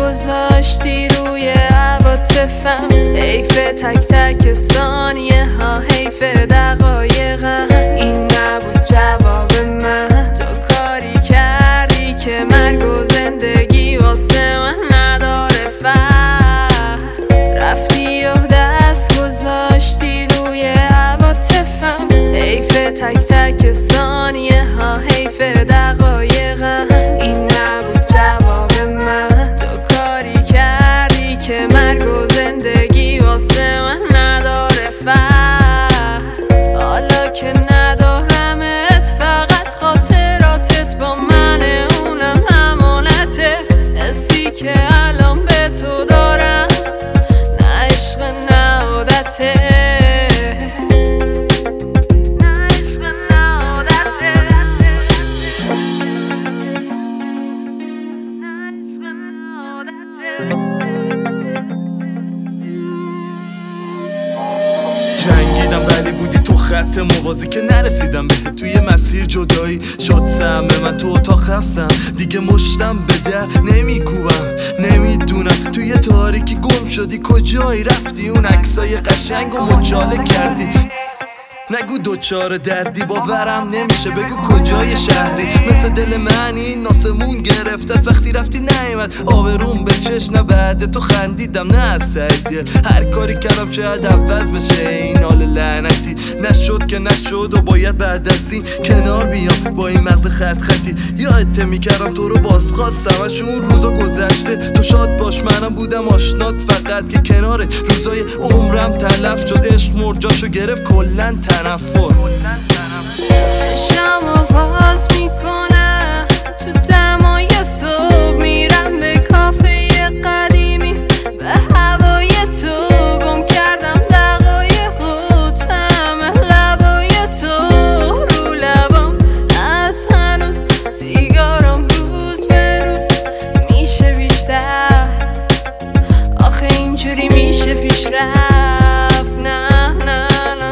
گذاشتی روی عواطفم، حیف تک تک ثانیه ها، حیف دقایقم. این نبود جواب من، تو کاری کردی که مرگ و زندگی واسه من نداره فرق. رفتی و دست گذاشتی روی عواطفم، حیف تک تک ثانیه ها، حیف دقایقم. این نبود جواب من، تو کاری کردی که مرگ و زندگی واسه من نداره فرق. حالا که ندارمت فقط خاطراتت با منه، اونم امانته. حسی که الان به تو دارم نه عشق نه عادته. جنگیدم ولی بودی تو خط موازی که نرسیدم به توی مسیر جدایی. شد سهم من تو اتاق حبسم، دیگه مشتم به در نمیکوبم. نمیدونم توی تاریکی گم شدی، کجایی رفتی؟ اون عکسای قشنگ و مجاله کردی. نگو دوچار دردی باورم نمیشه، بگو کجای شهری؟ مثل دل منی ناسمون گرفت از وقتی رفتی نیومد آبروم به چشم. نه بعد تو خندیدم نه از سر دل، هر کاری کردم شاید عوض بشه این حال لعنتی. نشد که نشد و باید بعد از این کنار بیام با این مغز خط خطی. یادت میکردم تو رو بازخواستم از اون روزا گذشته. تو شاد باش منم بودم آشنات فقط که کنار روزای عمرم تلف شد. عشق مرجاشو گرفت کلن تنفر. شمو باز میکنم تو دمای صبح، میرم به کافه قدیمی به هوای تو. گم کردم دقایق و طعم لبای تو رو لبام. از هنوز سیگارم روز به روز میشه بیشتر، آخه اینجوری میشه پیش رفت. نه نه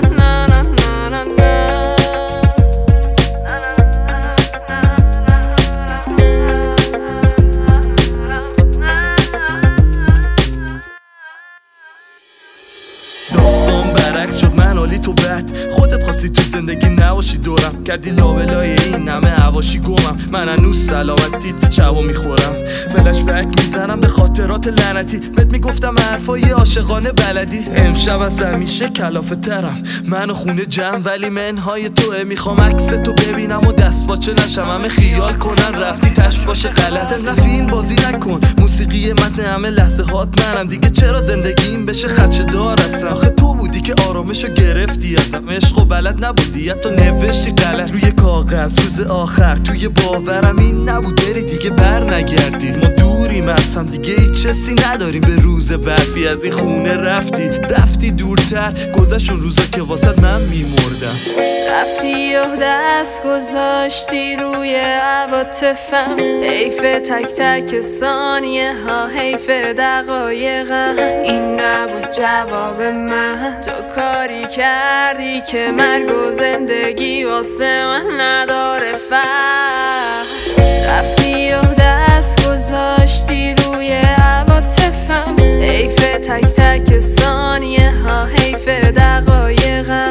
داستان برعکس شد، من حالی تو بد. خودت خواستی تو زندگیم نباشی دورم، کردی لابلای این همه هواشی گمم. من هنوز سلامتیت شبا میخورم، فلش بک میزنم به خاطرات لعنتی. بهت میگفتم حرفای عاشقانه بلدی. امشب از همیشه کلافه ترم، من و خونه جمع ولی منهای توه. میخوام عکس تو ببینم و دست باچه نشم، همه خیال کنن رفتی تشت باشه غلط. انقدر فیلم بازی نکن، موسیقی متن همه لحظه هات منم. دیگه چرا زندگیم بشه خدشه دار هستم؟ آخه تو بودی که آرامشو گرفتی ازم، عشقو بلد نبودی حتی نوشتی غلط روی کاغذ. روز آخر توی باورم این نبود بری دیگه بر نگردی. ما دوریم از هم دیگه هیچ حسی نداریم، به روز برفی از این خونه رفتی دورتر. گذشت اون روزا که واسد من میمردم. رفتی و دست گذاشتی روی عواطفم، حیف تک تک ثانیه ها، حیف دقایقم. این نبود جواب من، تو کاری کردی که مرگ و زندگی واسه من نداره فرق. رفتی و دست گذاشتی روی عواطفم، حیف تک تک ثانیه ها، حیف دقایقم.